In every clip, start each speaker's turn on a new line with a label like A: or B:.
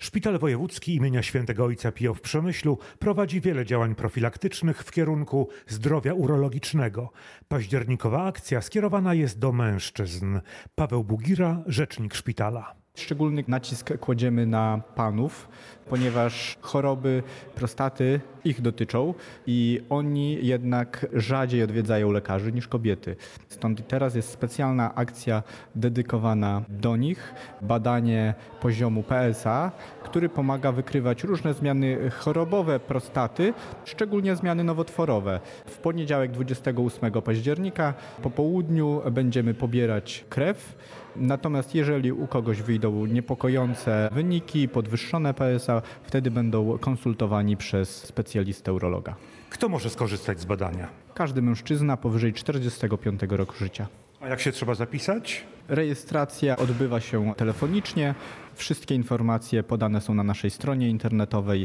A: Szpital Wojewódzki imienia Świętego Ojca Pio w Przemyślu prowadzi wiele działań profilaktycznych w kierunku zdrowia urologicznego. Październikowa akcja skierowana jest do mężczyzn. Paweł Bugira, rzecznik szpitala.
B: Szczególny nacisk kładziemy na panów, ponieważ choroby prostaty ich dotyczą i oni jednak rzadziej odwiedzają lekarzy niż kobiety. Stąd teraz jest specjalna akcja dedykowana do nich, badanie poziomu PSA, który pomaga wykrywać różne zmiany chorobowe prostaty, szczególnie zmiany nowotworowe. W poniedziałek 28 października po południu będziemy pobierać krew. Natomiast jeżeli u kogoś wyjdą niepokojące wyniki, podwyższone PSA, wtedy będą konsultowani przez specjalistę urologa.
A: Kto może skorzystać z badania?
B: Każdy mężczyzna powyżej 45 roku życia.
A: A jak się trzeba zapisać?
B: Rejestracja odbywa się telefonicznie. Wszystkie informacje podane są na naszej stronie internetowej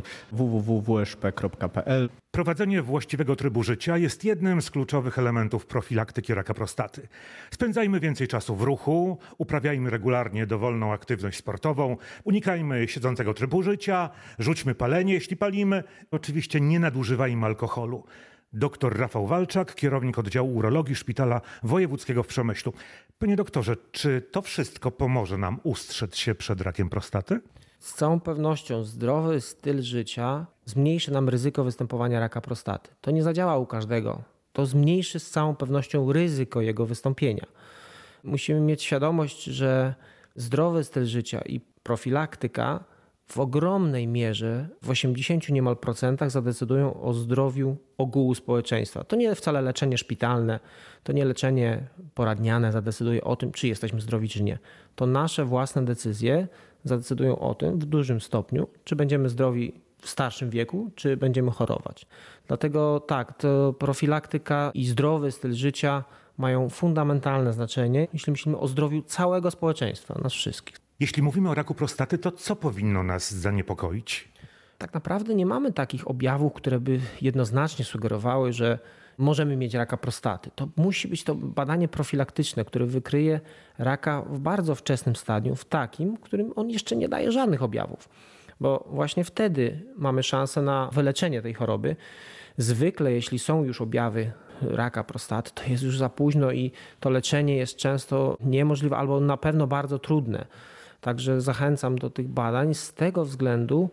B: www.wszp.pl.
A: Prowadzenie właściwego trybu życia jest jednym z kluczowych elementów profilaktyki raka prostaty. Spędzajmy więcej czasu w ruchu, uprawiajmy regularnie dowolną aktywność sportową, unikajmy siedzącego trybu życia, rzućmy palenie, jeśli palimy. Oczywiście nie nadużywajmy alkoholu. Dr Rafał Walczak, kierownik oddziału urologii Szpitala Wojewódzkiego w Przemyślu. Panie doktorze, czy to wszystko pomoże nam ustrzec się przed rakiem prostaty?
C: Z całą pewnością zdrowy styl życia zmniejszy nam ryzyko występowania raka prostaty. To nie zadziała u każdego. To zmniejszy z całą pewnością ryzyko jego wystąpienia. Musimy mieć świadomość, że zdrowy styl życia i profilaktyka w ogromnej mierze, w 80 niemal procentach zadecydują o zdrowiu ogółu społeczeństwa. To nie wcale leczenie szpitalne, to nie leczenie poradniane zadecyduje o tym, czy jesteśmy zdrowi, czy nie. To nasze własne decyzje zadecydują o tym w dużym stopniu, czy będziemy zdrowi w starszym wieku, czy będziemy chorować. Dlatego tak, to profilaktyka i zdrowy styl życia mają fundamentalne znaczenie, jeśli myślimy o zdrowiu całego społeczeństwa, nas wszystkich.
A: Jeśli mówimy o raku prostaty, to co powinno nas zaniepokoić?
C: Tak naprawdę nie mamy takich objawów, które by jednoznacznie sugerowały, że możemy mieć raka prostaty. To musi być to badanie profilaktyczne, które wykryje raka w bardzo wczesnym stadium, w takim, w którym on jeszcze nie daje żadnych objawów. Bo właśnie wtedy mamy szansę na wyleczenie tej choroby. Zwykle, jeśli są już objawy raka prostaty, to jest już za późno i to leczenie jest często niemożliwe albo na pewno bardzo trudne. Także zachęcam do tych badań z tego względu,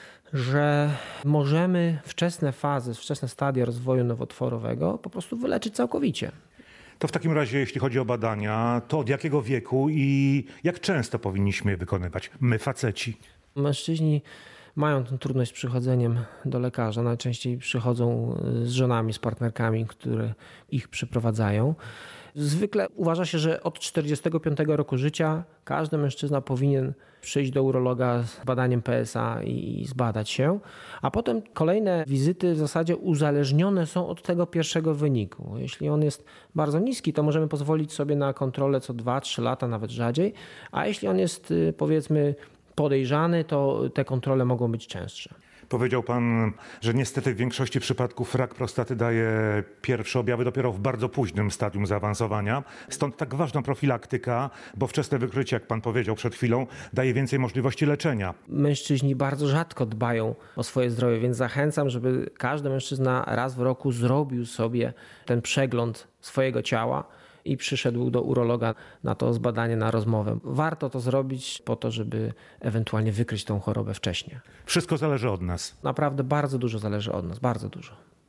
C: że możemy wczesne fazy, wczesne stadia rozwoju nowotworowego po prostu wyleczyć całkowicie.
A: To w takim razie, jeśli chodzi o badania, to od jakiego wieku i jak często powinniśmy je wykonywać? My, faceci.
C: Mężczyźni mają tę trudność z przychodzeniem do lekarza. Najczęściej przychodzą z żonami, z partnerkami, które ich przyprowadzają. Zwykle uważa się, że od 45 roku życia każdy mężczyzna powinien przyjść do urologa z badaniem PSA i zbadać się, a potem kolejne wizyty w zasadzie uzależnione są od tego pierwszego wyniku. Jeśli on jest bardzo niski, to możemy pozwolić sobie na kontrolę co 2-3 lata, nawet rzadziej, a jeśli on jest, powiedzmy, podejrzany, to te kontrole mogą być częstsze.
A: Powiedział pan, że niestety w większości przypadków rak prostaty daje pierwsze objawy dopiero w bardzo późnym stadium zaawansowania. Stąd tak ważna profilaktyka, bo wczesne wykrycie, jak pan powiedział przed chwilą, daje więcej możliwości leczenia.
C: Mężczyźni bardzo rzadko dbają o swoje zdrowie, więc zachęcam, żeby każdy mężczyzna raz w roku zrobił sobie ten przegląd swojego ciała i przyszedł do urologa na to zbadanie, na rozmowę. Warto to zrobić po to, żeby ewentualnie wykryć tą chorobę wcześniej.
A: Wszystko zależy od nas.
C: Naprawdę bardzo dużo zależy od nas, bardzo dużo.